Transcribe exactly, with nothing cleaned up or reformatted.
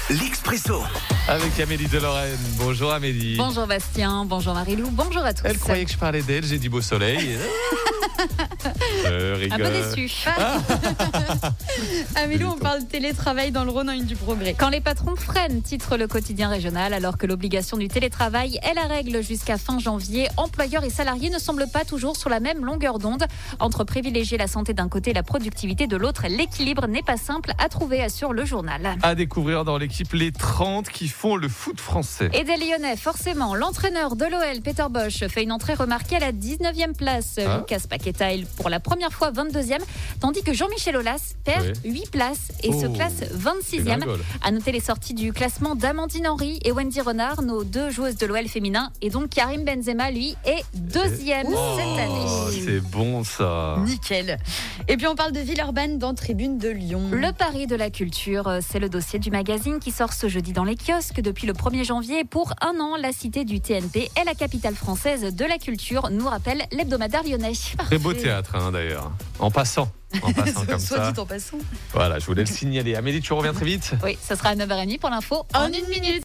L'Expresso. Avec Amélie de Lorraine. Bonjour Amélie. Bonjour Bastien, bonjour Marie-Lou, bonjour à tous. Elle croyait que je parlais d'elle, j'ai dit beau soleil. Je rigole. Un peu déçu. Ah. Amélie, on parle de télétravail dans le Rhône, une du progrès. Quand les patrons freinent, titre le quotidien régional, alors que l'obligation du télétravail est la règle jusqu'à fin janvier, employeurs et salariés ne semblent pas toujours sur la même longueur d'onde. Entre privilégier la santé d'un côté et la productivité de l'autre, l'équilibre n'est pas simple à trouver, assure le journal. À découvrir dans l'équipe les trente qui font le foot français. Et des Lyonnais, forcément. L'entraîneur de l'O L, Peter Bosch, fait une entrée remarquée à la dix-neuvième place. Ah. Lucas Paqueta est pour la première fois vingt-deuxième, tandis que Jean-Michel Aulas perd Oui. huit places et Oh. se classe vingt-sixième. Dégringole. À noter les sorties du classement d'Amandine Henry et Wendy Renard, nos deux joueuses de l'O L féminin. Et donc Karim Benzema, lui, est deuxième Oh, cette année. c'est bon ça. Nickel. Et puis on parle de Villeurbanne dans Tribune de Lyon. Le pari de la culture, c'est le dossier du magazine qui sort ce jeudi dans les kiosques depuis le premier janvier. Pour un an, la cité du T N P est la capitale française de la culture, nous rappelle l'hebdomadaire lyonnais. Très beau théâtre hein, d'ailleurs. En passant. En passant comme Soit ça. dit en passant. Voilà, je voulais le signaler. Amélie, tu reviens très vite. Oui, ce sera à neuf heures trente pour l'info en une minute.